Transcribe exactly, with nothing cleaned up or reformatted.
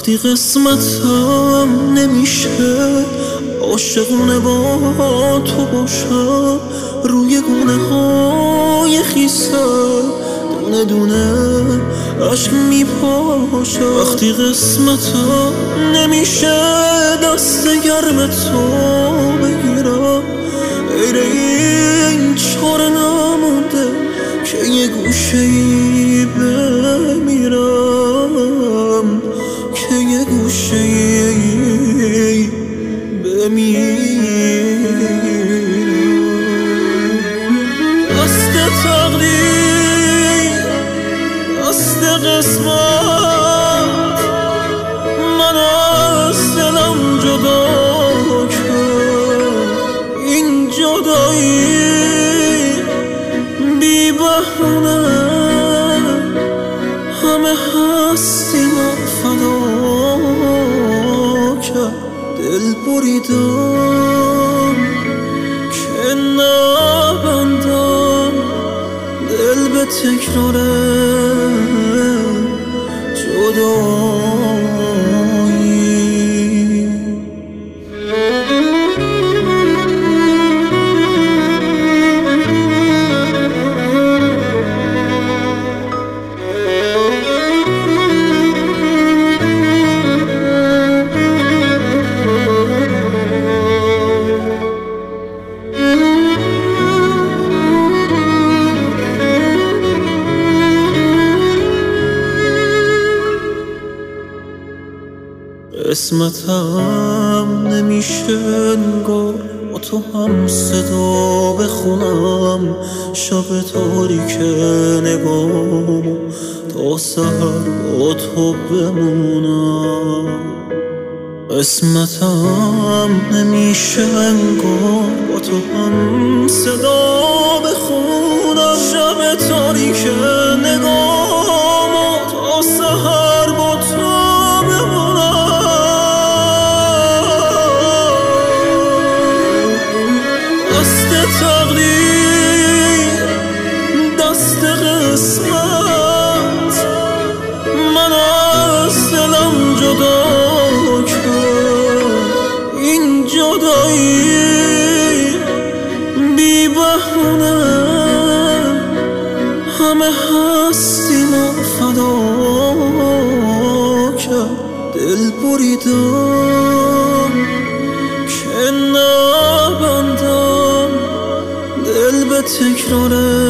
وقتی قسمتم نمیشه عاشقونه با تو باشم، روی گونه های خیسه دونه دونه عشق میپاشه. وقتی قسمتم نمیشه دست گرم تو بگیرم، غیر این چاره نمونده که یه گوشه ای بمیرم، که یه گوشه ای بمیرم. دست تقدیر دست قسمت من از دلم جدا کرد. این جدایی بی بهونه همه هستیم فدا کرد. دل بریدم که نبندم دل به تکرار جدایی. قسمتم نمیشه انگار با تو هم صدا بخونم، شب تاریک نگامو تا سحر با تو بمونم. قسمتم نمیشه انگار با تو هم صدا بخونم، شب تاریک نگامو تا سحر با تو بمونم. دست تقدیر دست قسمت من از دلم جدا کرد. این جدایی بی بهونه همه هستیم فدا کرد. دل بریدم که نبندم دل به تکرار